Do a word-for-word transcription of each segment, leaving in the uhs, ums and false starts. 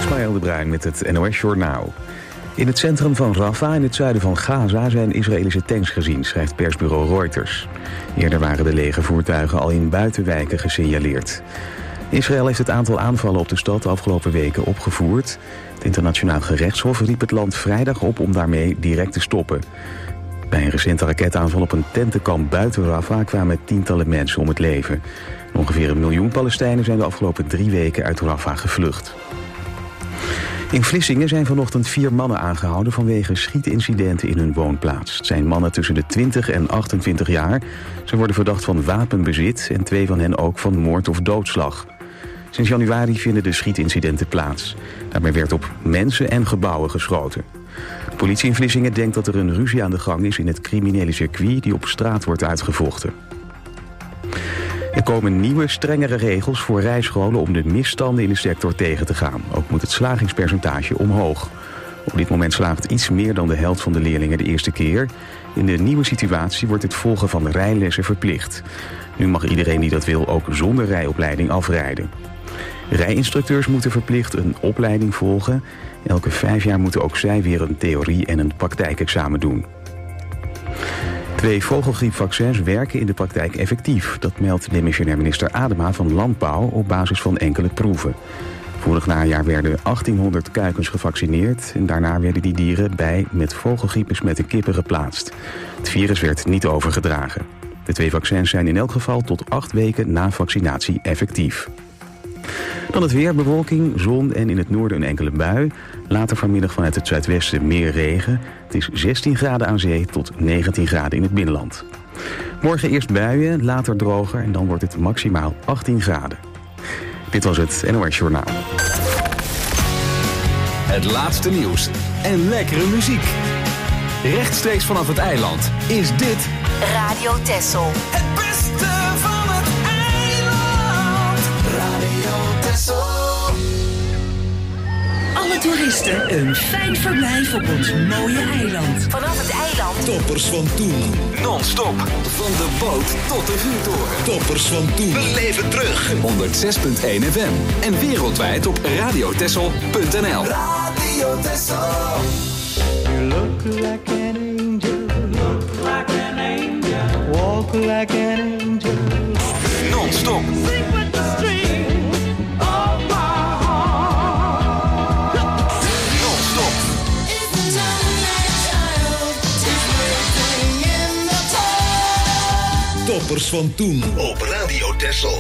Ismaël de Bruin met het N O S Journaal. In het centrum van Rafah in het zuiden van Gaza zijn Israëlische tanks gezien, schrijft persbureau Reuters. Eerder waren de legervoertuigen al in buitenwijken gesignaleerd. Israël heeft het aantal aanvallen op de stad de afgelopen weken opgevoerd. Het internationaal gerechtshof riep het land vrijdag op om daarmee direct te stoppen. Bij een recente raketaanval op een tentenkamp buiten Rafah kwamen tientallen mensen om het leven. Ongeveer een miljoen Palestijnen zijn de afgelopen drie weken uit Rafah gevlucht. In Vlissingen zijn vanochtend vier mannen aangehouden vanwege schietincidenten in hun woonplaats. Het zijn mannen tussen de twintig en achtentwintig jaar. Ze worden verdacht van wapenbezit en twee van hen ook van moord of doodslag. Sinds januari vinden de schietincidenten plaats. Daarbij werd op mensen en gebouwen geschoten. De politie in Vlissingen denkt dat er een ruzie aan de gang is in het criminele circuit die op straat wordt uitgevochten. Er komen nieuwe, strengere regels voor rijscholen om de misstanden in de sector tegen te gaan. Ook moet het slagingspercentage omhoog. Op dit moment slaagt iets meer dan de helft van de leerlingen de eerste keer. In de nieuwe situatie wordt het volgen van de rijlessen verplicht. Nu mag iedereen die dat wil ook zonder rijopleiding afrijden. Rijinstructeurs moeten verplicht een opleiding volgen. Elke vijf jaar moeten ook zij weer een theorie- en een praktijkexamen doen. Twee vogelgriepvaccins werken in de praktijk effectief. Dat meldt demissionair minister Adema van Landbouw op basis van enkele proeven. Vorig najaar werden achttienhonderd kuikens gevaccineerd en daarna werden die dieren bij met vogelgriep besmette kippen geplaatst. Het virus werd niet overgedragen. De twee vaccins zijn in elk geval tot acht weken na vaccinatie effectief. Dan het weer, bewolking, zon en in het noorden een enkele bui. Later vanmiddag vanuit het zuidwesten meer regen. Het is zestien graden aan zee tot negentien graden in het binnenland. Morgen eerst buien, later droger en dan wordt het maximaal achttien graden. Dit was het N O S Journaal. Het laatste nieuws en lekkere muziek. Rechtstreeks vanaf het eiland is dit Radio Texel. Het beste van het eiland. Radio Texel. Alle toeristen een fijn verblijf op ons mooie eiland. Vanaf het eiland. Toppers van toen. non-stop van de boot tot de vuurtoren. Toppers van toen. We leven terug. honderdzes punt één F M en wereldwijd op radiotessel punt n l. Radio Texel. You look like an angel. Look like an angel. Walk like an angel. Non-stop. Sing with the string of my heart. Non-stop. Toppers van toen op Radio Texel.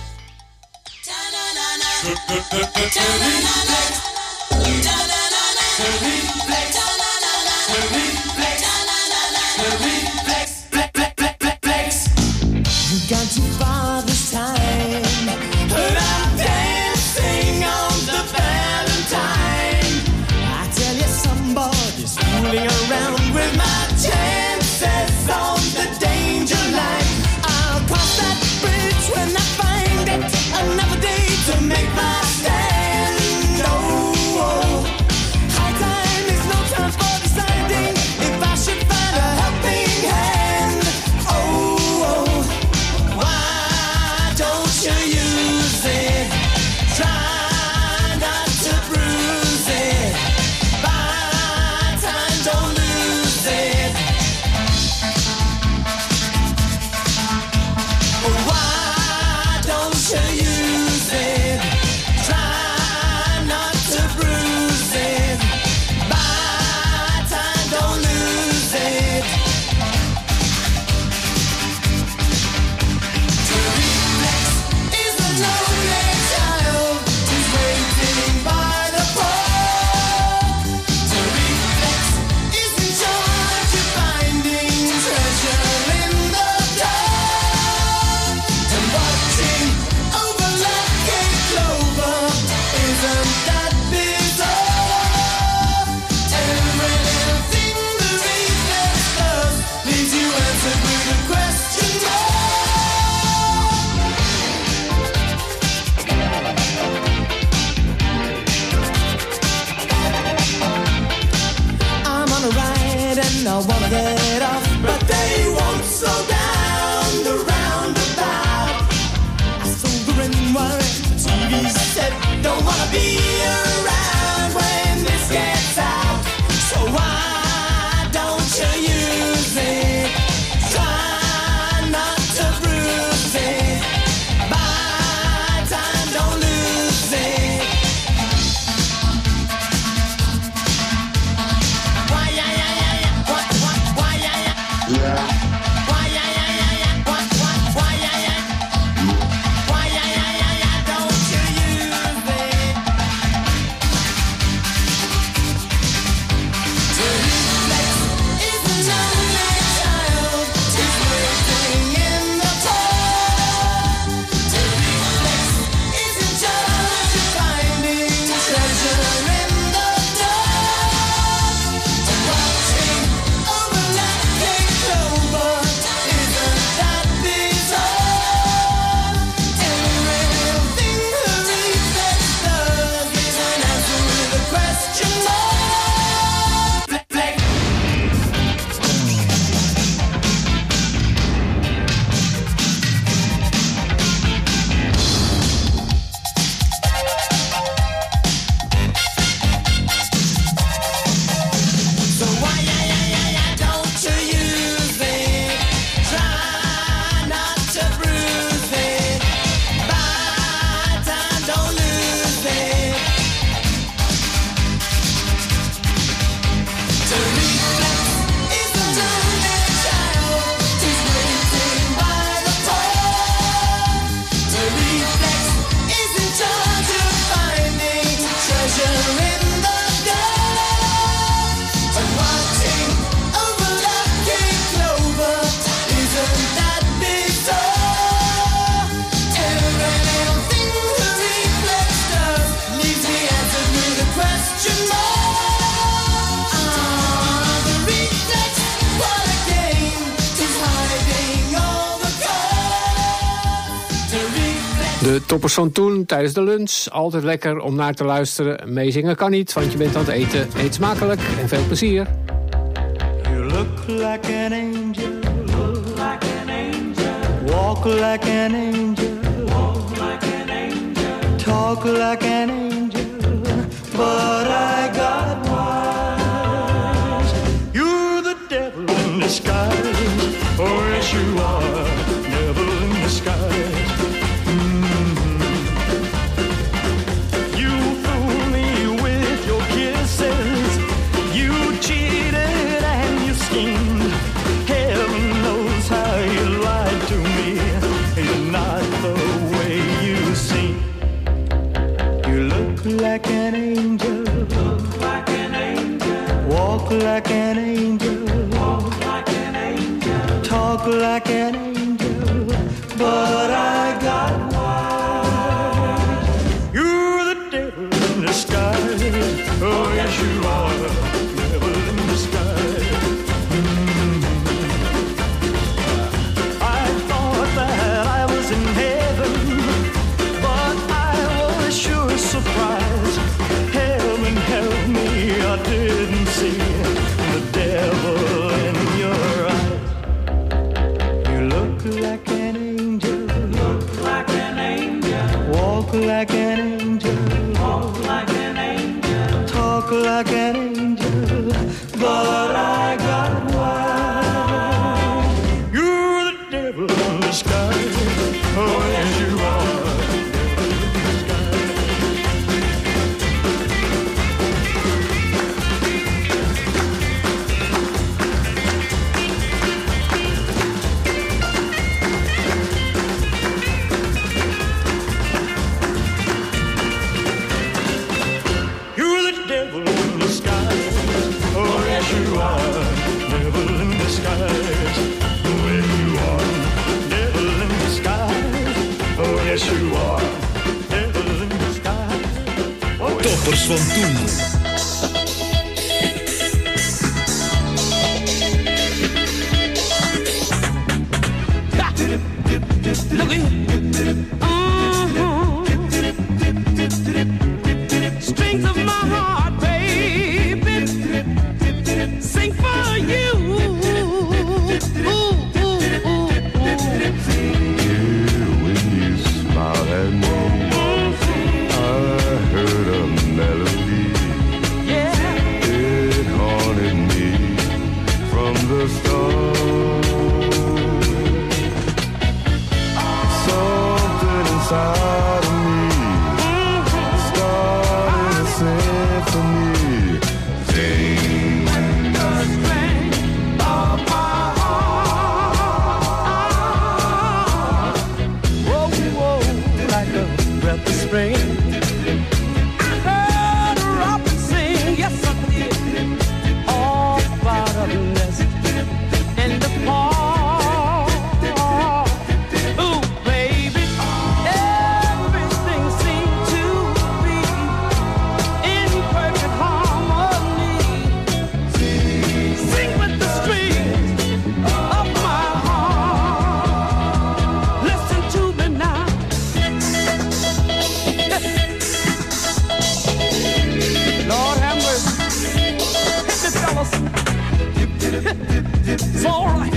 You got too far this time, but I'm dancing on the Valentine. I tell you, somebody's fooling around with my chances on the danger line. I'll cross that bridge when I find it. Another day to make my stand. Oh, oh. High time is no time for deciding if I should find a helping hand. Oh, oh. Why don't you use it? Try not to bruise it. Buy time, don't lose it. Why don't you use it? Try not to bruise it. Buy time, don't lose it. To reflex is a lonely child who's waiting by the pole. To reflex is in charge of finding treasure in the dark. And watching over like a clover, isn't that bizarre? Everything the reflex does leaves you answered with a question mark. I'm on a ride and I wanna get off, but they won't slow down the roundabout. I sold the ring wire, the T V set, don't wanna be around. De toppers van toen, tijdens de lunch. Altijd lekker om naar te luisteren. Meezingen kan niet, want je bent aan het eten. Eet smakelijk en veel plezier. You look like an angel. Look like an angel. Walk like an angel. Walk like an angel. Talk like an angel. But I got wise. You're the devil in disguise. Oh, yes, you are. Devil in disguise. Heaven knows how you lied to me. You're not the way you seem. You look like an angel. Look like an angel. Walk like an angel. Walk like an angel. Talk like an angel. But I got wise. You're the devil in disguise. Oh yes you are. Devil in disguise. Surprise, heaven help me, I didn't see the devil in your eyes. You look like an angel, look like an angel. Walk like an angel, walk like an angel. Talk like an angel, but I got wise. You're the devil in disguise, oh yes you are. Yes, you are. Devil in disguise. Oh, toppers van toen. Look at mm-hmm. Strings of my heart, baby, sing for you. Ooh, ooh, ooh, ooh. Smile at me. I heard a melody. Yeah. It haunted me from the start. Something inside of me started a symphony. Sing the strength of my breath of spring. I heard a robin sing, yes I did, all about a nest in the park. Ooh, baby, everything seemed to be in perfect harmony. Sing with the strings of my heart. Listen to me now. Lord have mercy. Hit me, fellas. It's all right.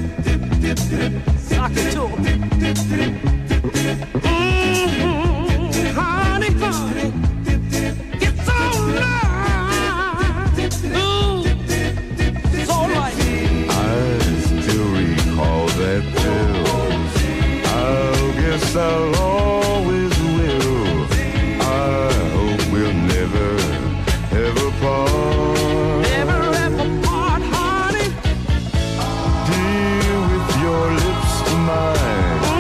Sock it to 'em. Mm-hmm. Honey, honey. It's all right. Ooh, it's all right. I still recall that pill. I guess I'll always will. I hope we'll never ever part. Never ever part, honey. Dear, with your lips to mine,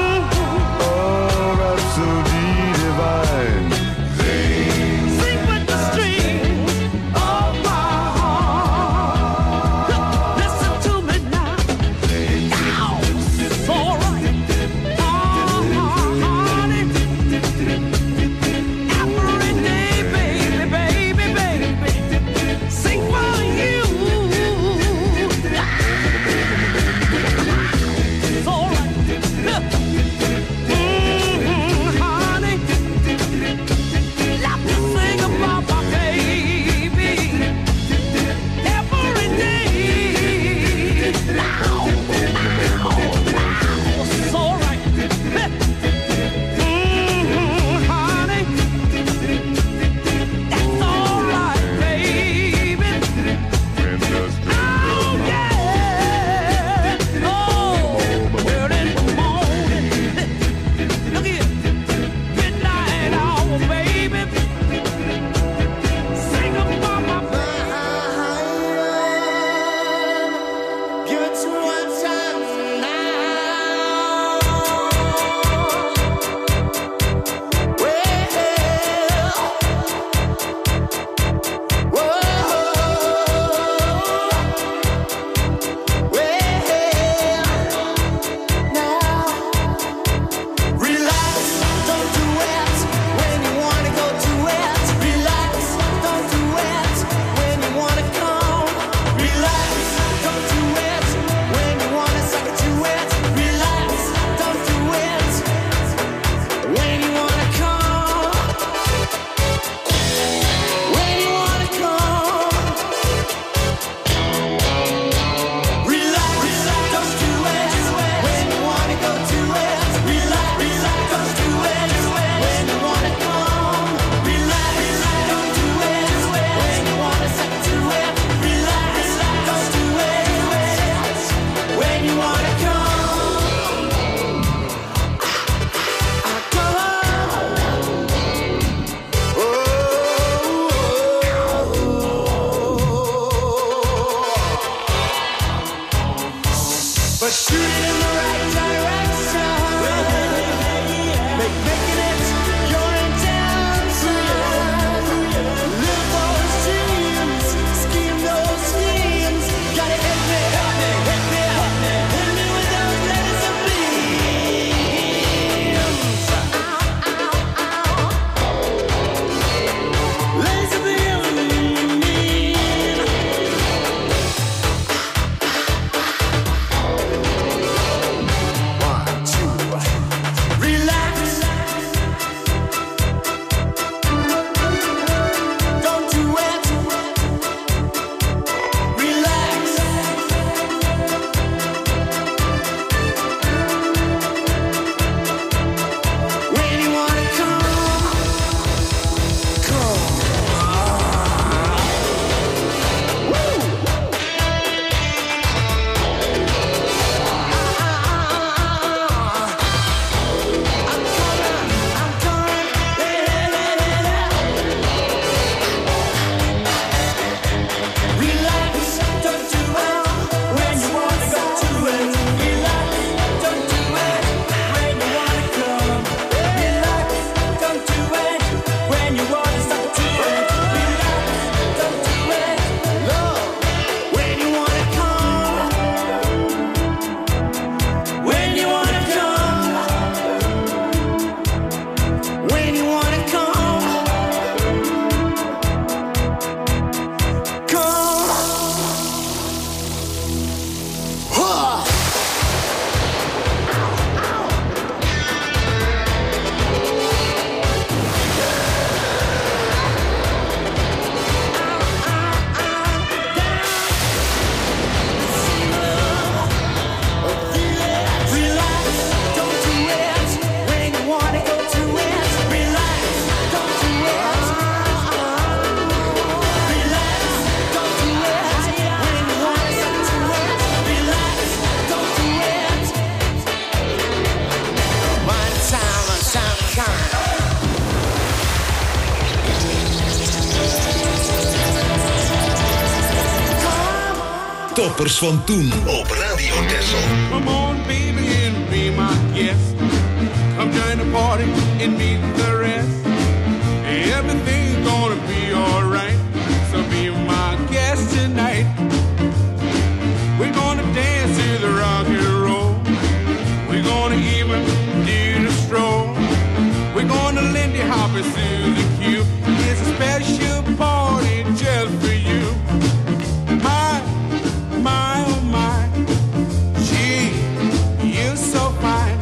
Toppers van toen op Radio Texel. Come on baby and be my guest. Come join the party and meet the rest. Everything's gonna be alright. So be my guest tonight. We're gonna dance to the rock and roll. We're gonna even do the stroll. We're gonna Lindy Hop and Susie Q. It's a special party just for you. My, my, oh my. Gee, you're so fine.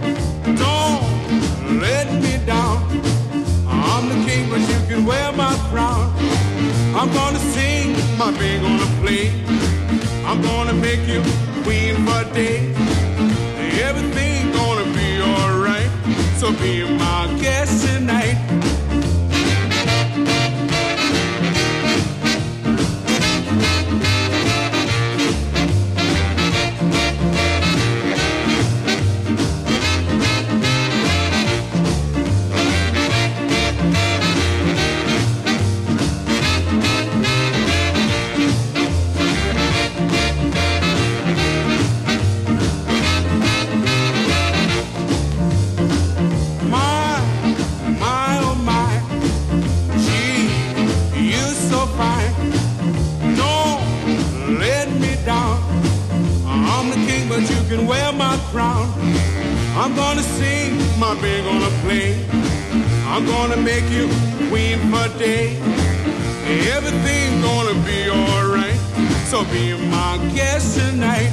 Don't let me down. I'm the king, but you can wear my crown. I'm gonna sing, my band gonna play. I'm gonna make you queen for a day. Everything's gonna be alright. So be my guest tonight. Wear my crown. I'm gonna sing, my band gonna play. I'm gonna make you queen for a day. Everything's gonna be alright. So be my guest tonight.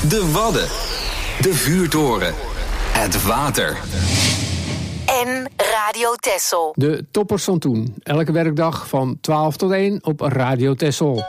De Wadden. De Vuurtoren. Het water. En Radio Texel. De toppers van toen. Elke werkdag van twaalf tot één op Radio Texel.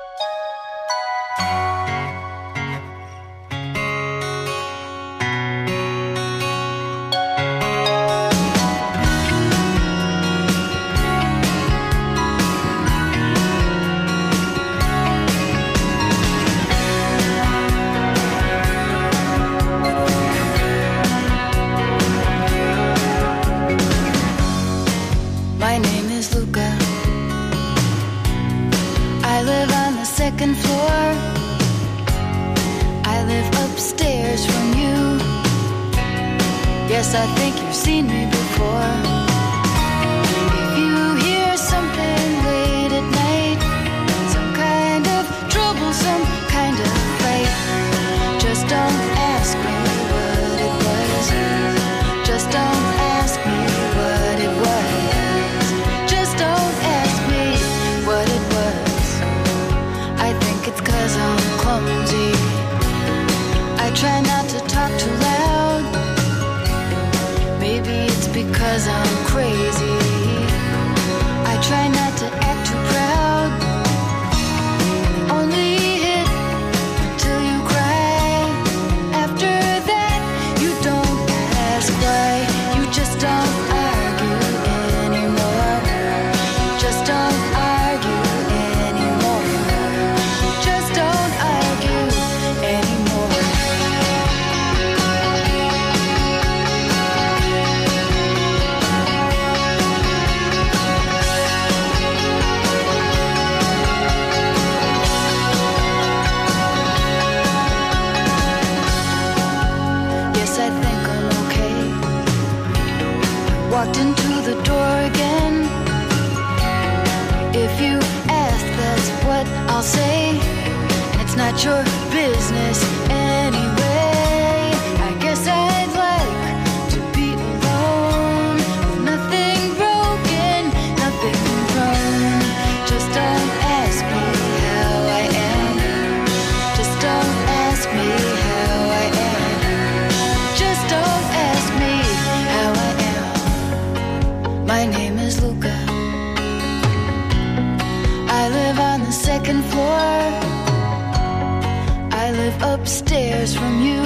Second floor. I live upstairs from you. Yes, I think you've seen me before. If you hear something late at night, some kind of trouble, some kind of fight, just don't ask me what it was. Just don't ask me what it was. Just don't ask me what it was. I think it's 'cause I'm clumsy. I try not to talk too loud. Maybe it's because I'm crazy. I try not to act too proud. Only hit till you cry. After that, you don't ask why. You just don't argue anymore. Just don't argue anymore. Just don't argue anymore. Yes, I think I'm okay. Walked into the door again. If you ask, that's what I'll say. And it's not your business anyway. I guess I'd like to be alone with nothing broken, nothing wrong. Just don't ask me how I am. Just don't ask me how I am. Just don't ask me how I am. My name is Luca. I live on the second floor. I live upstairs from you.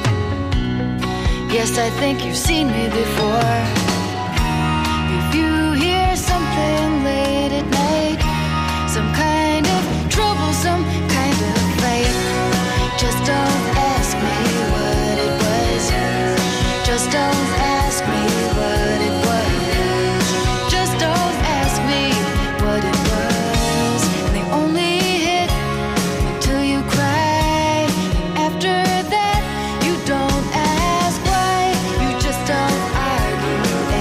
Yes, I think you've seen me before. If you hear something late at night, some kind of trouble, some kind of fight, just don't ask me what it was. Just don't ask me what it was. Just don't ask me what it was. And they only hit until you cry. After that, you don't ask why. You just don't argue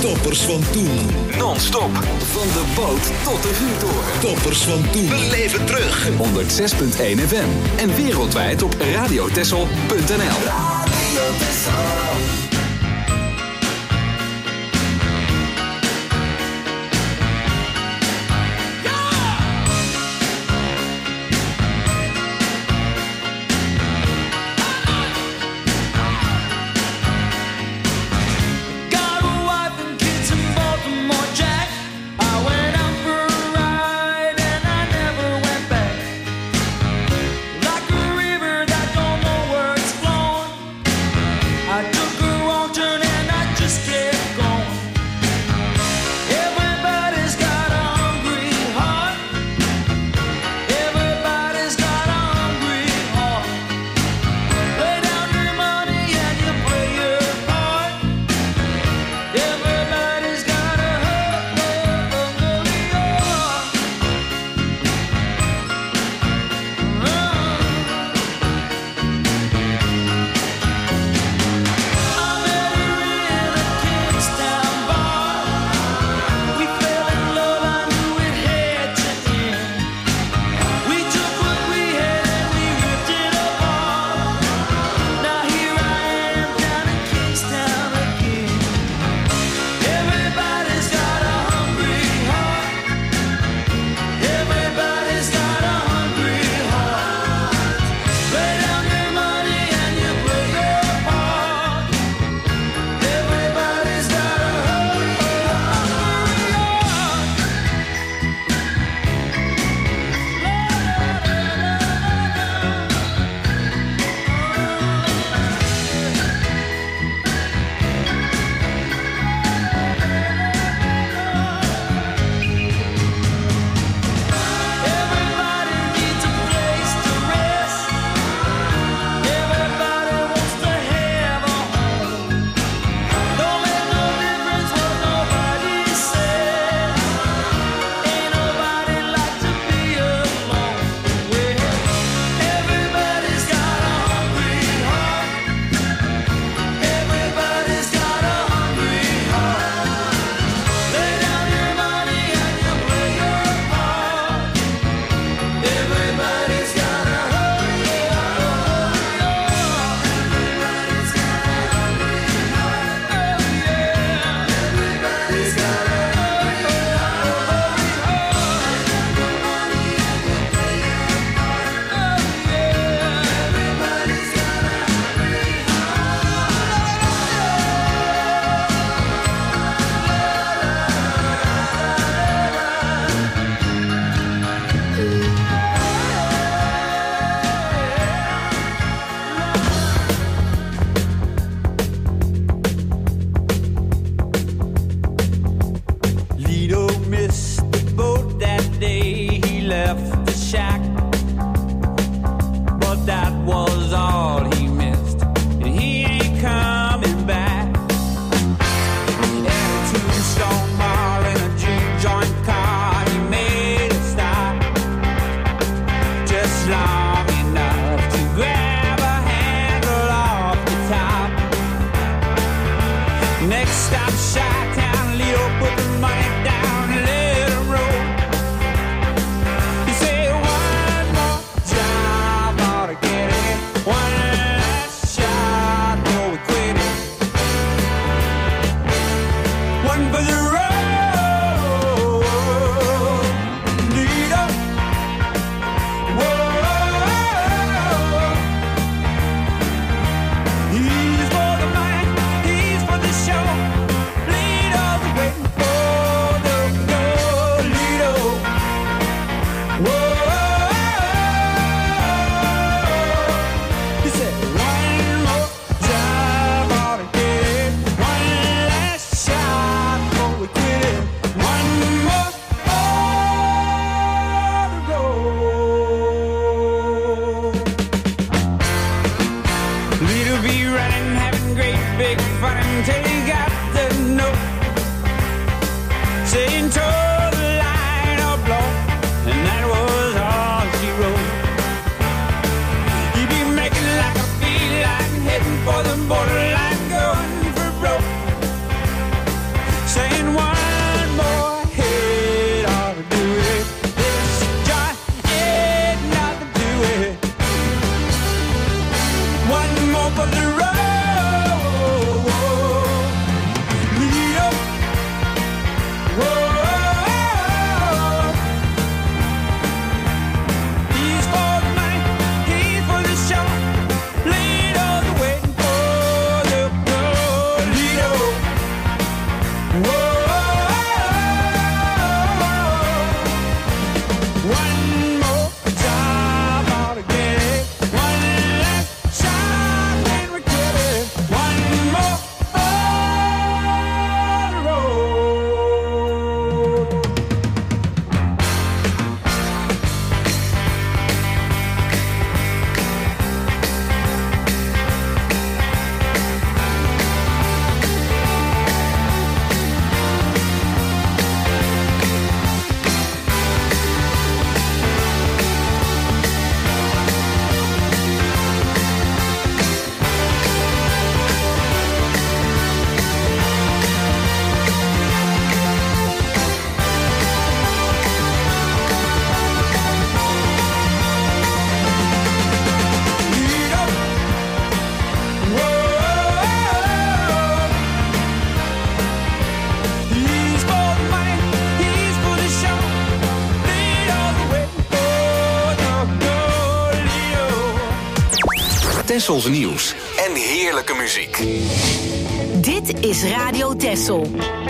Toppers van toen. Non-stop. Van de boot tot de vuurtoren. Toppers van toen. We leven terug. honderdzes punt één F M. En wereldwijd op radiotessel punt n l. Radio Tessel. He's for the man, he's for the show. Lead all the way. Tessels nieuws en heerlijke muziek. Dit is Radio Tessel.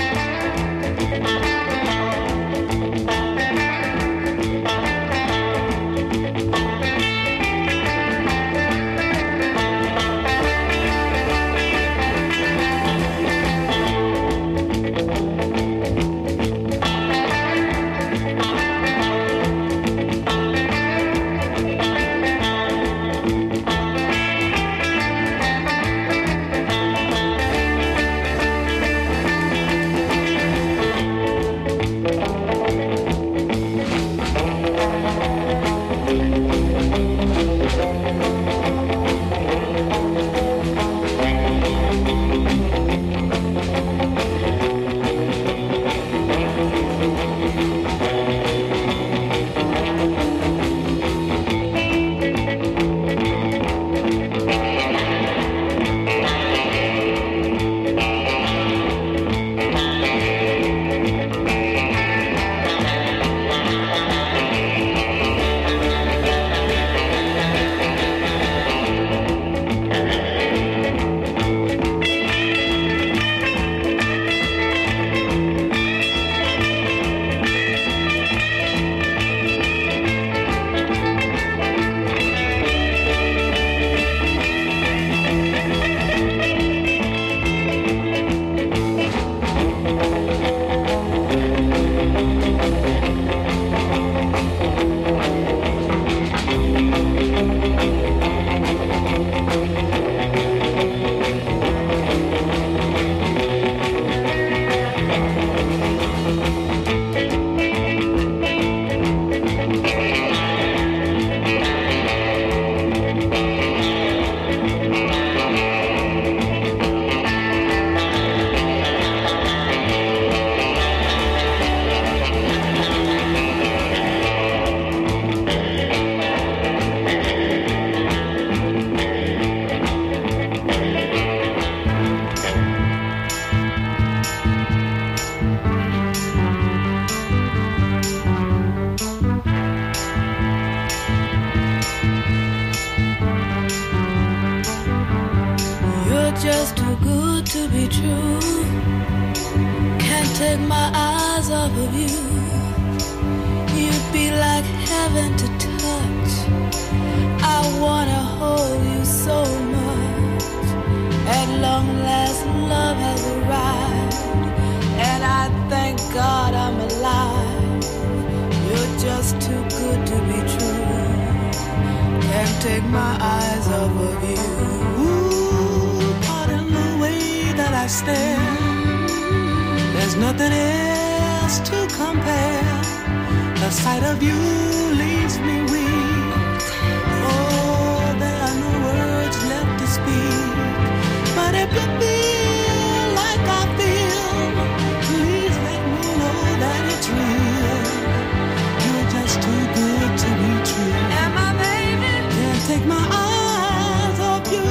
just too good to be true. Can't take my eyes off of you. You'd be like heaven to touch. I wanna hold you so much. At long last, love has arrived, and I thank God I'm alive. You're just too good to be true. Can't take my eyes off of you. Ooh, pardon the way that I stare. There's nothing else to compare. The sight of you leaves me weak. Oh, there are no words left to speak. But if you feel like I feel, please let me know that it's real. You're just too good to be true. And my baby can't take my eyes off you.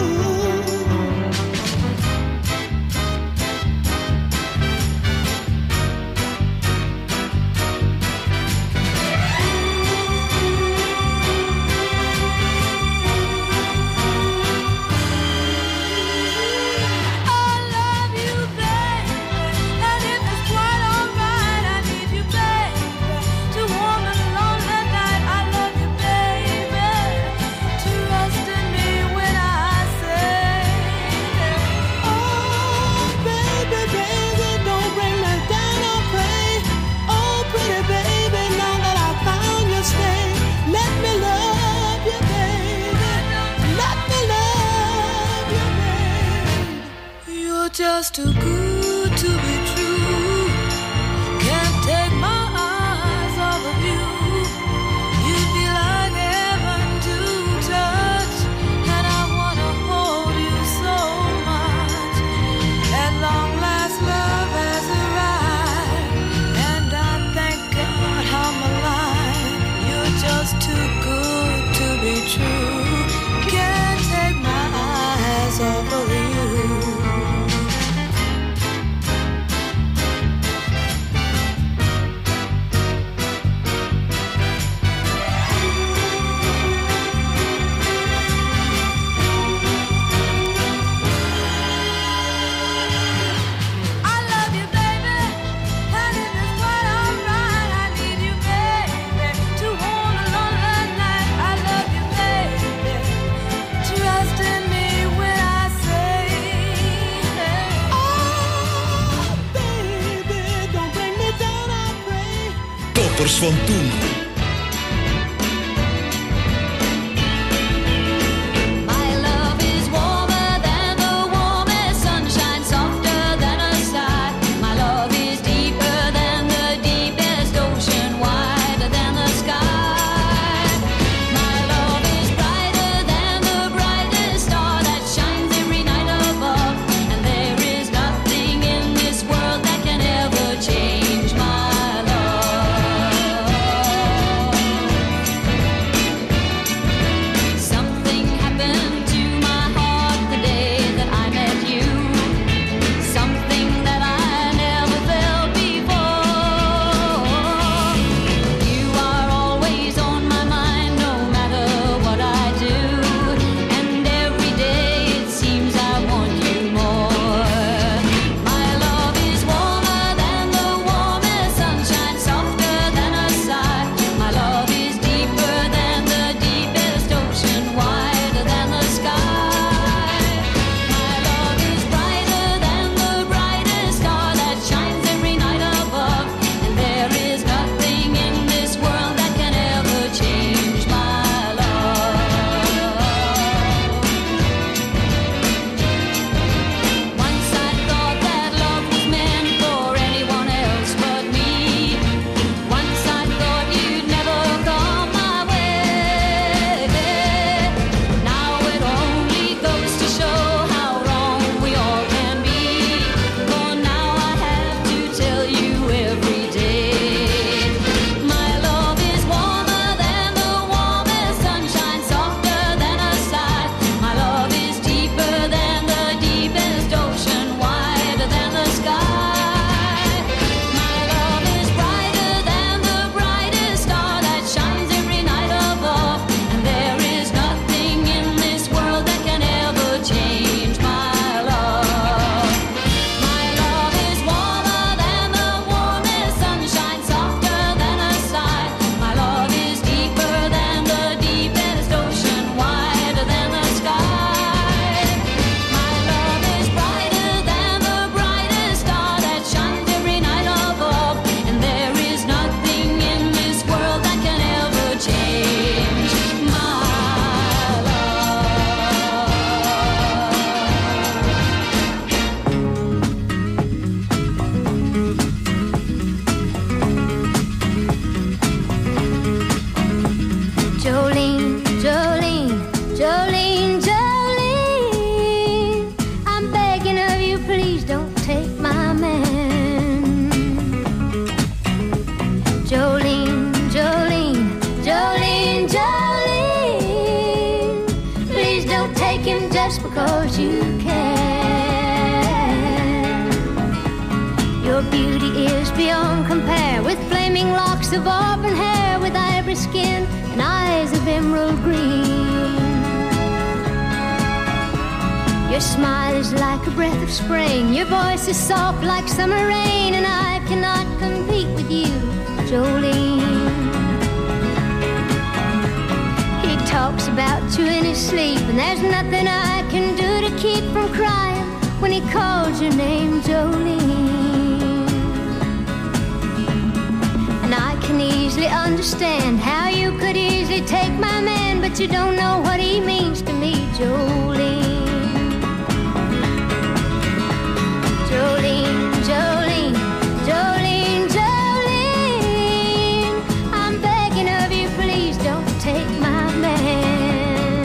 Just too good to be true. Can't take my eyes off of you. You'd be like heaven to touch, and I wanna hold you so much. At long last, love has arrived, and I thank God I'm alive. You're just too good to be true. Can't take my eyes off of you. toppers van toen. because you can. Your beauty is beyond compare, with flaming locks of auburn hair, with ivory skin and eyes of emerald green. Your smile is like a breath of spring, your voice is soft like summer rain, and I cannot compete with you, Jolene. He talks about you in his sleep, and there's nothing I can do to keep from crying when he calls your name, Jolene. And I can easily understand how you could easily take my man, but you don't know what he means to me, Jolene. Jolene, Jolene, Jolene, Jolene, I'm begging of you, please don't take my man.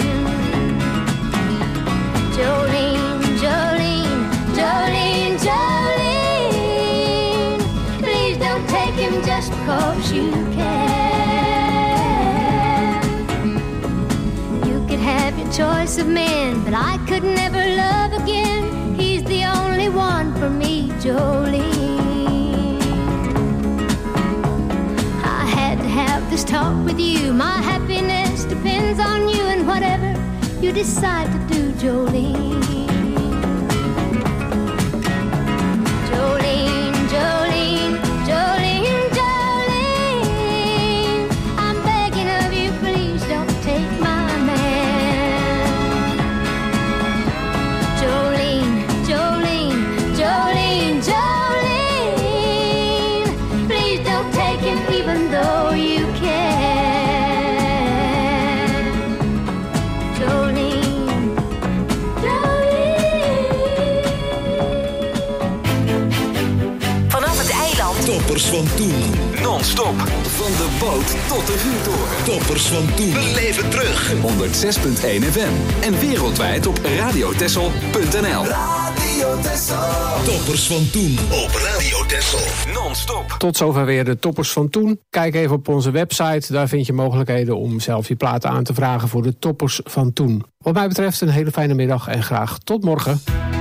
Jolene, Jolene, Jolene, Jolene, please don't take him just because you can. You could have your choice of men, but I could never love again. He's the only one for me, Jolene. I had to have this talk with you. My happiness depends on you, and whatever you decide to do, Jolene. Jolene, Jolene, Jolene, Jolene, I'm begging of you, please don't take my man. Jolene, Jolene, Jolene, Jolene, please don't take him even though Toppers van toen. Non-stop. Van de boot tot de vuurtoren. Toppers van toen. Beleef het terug. honderd zes komma één F M. En wereldwijd op radio texel punt n l. Radio Texel. Toppers van toen op Radio Texel. Non-stop. Tot zover weer de toppers van toen. Kijk even op onze website. Daar vind je mogelijkheden om zelf je platen aan te vragen voor de toppers van toen. Wat mij betreft een hele fijne middag en graag tot morgen.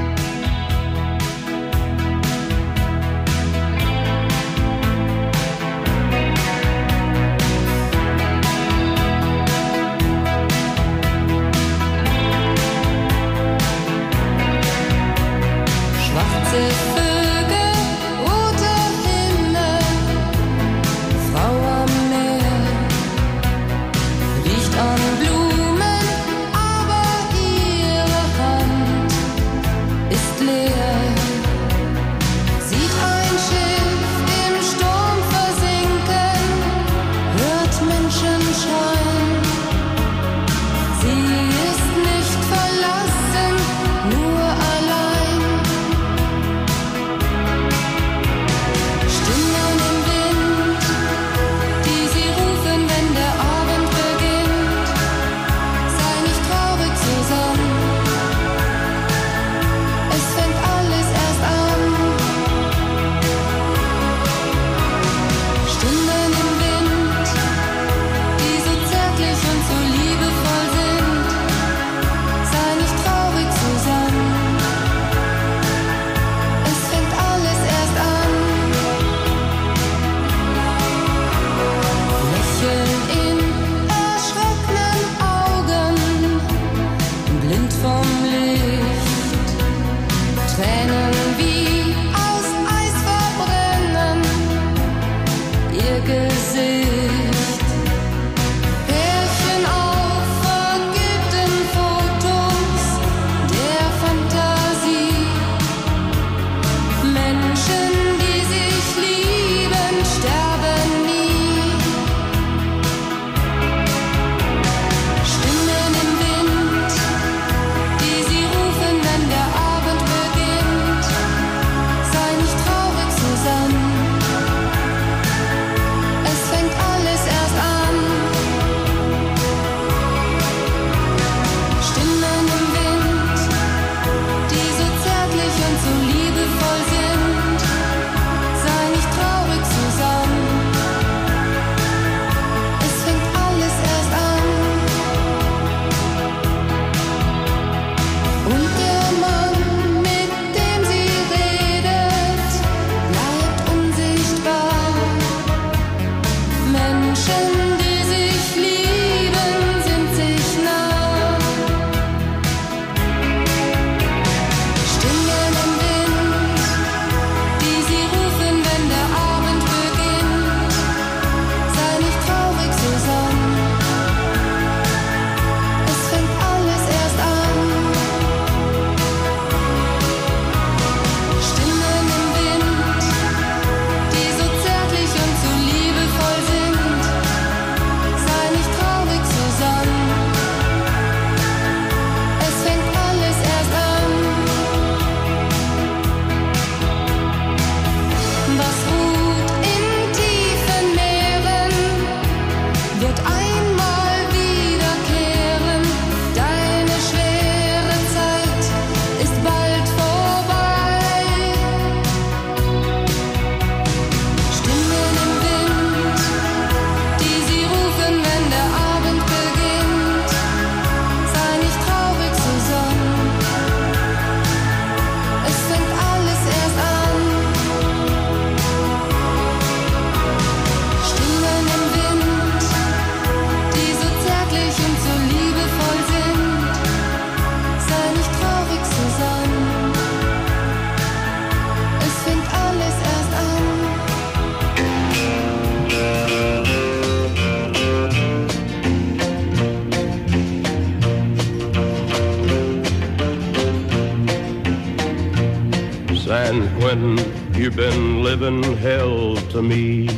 San Quentin, you've been living hell to me.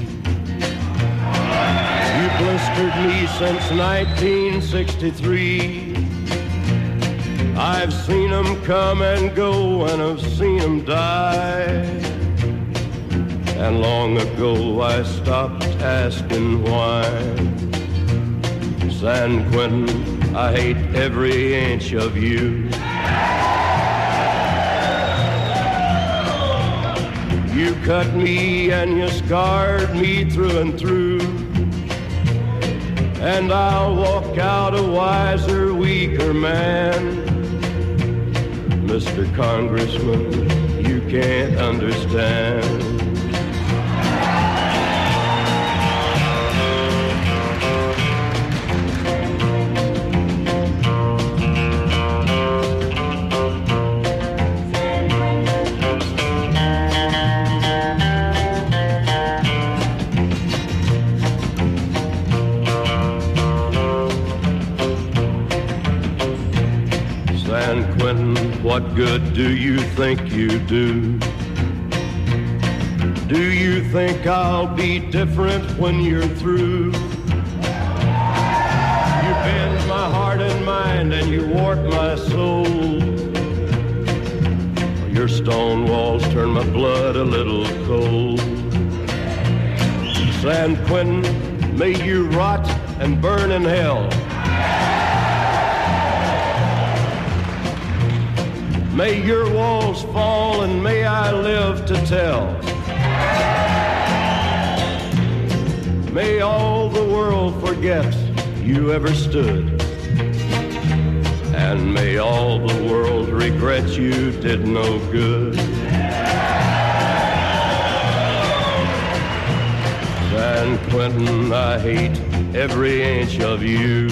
You blistered me since nineteen sixty-three. I've seen them come and go and I've seen them die. and long ago I stopped asking why. San Quentin, I hate every inch of you. You cut me and you scarred me through and through, and I'll walk out a wiser, weaker man. Mister Congressman, you can't understand. What good do you think you do? Do you think I'll be different when you're through? You bend my heart and mind and you warp my soul. Your stone walls turn my blood a little cold. San Quentin, may you rot and burn in hell. May your walls fall and may I live to tell. May all the world forget you ever stood. And may all the world regret you did no good. San Quentin, I hate every inch of you.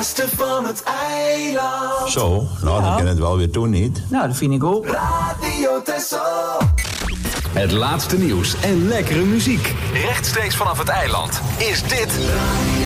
beste van het eiland. Zo, nou dan kan het wel weer doen, niet? Nou, dat vind ik ook. Radio Texel. Het laatste nieuws en lekkere muziek. Rechtstreeks vanaf het eiland is dit...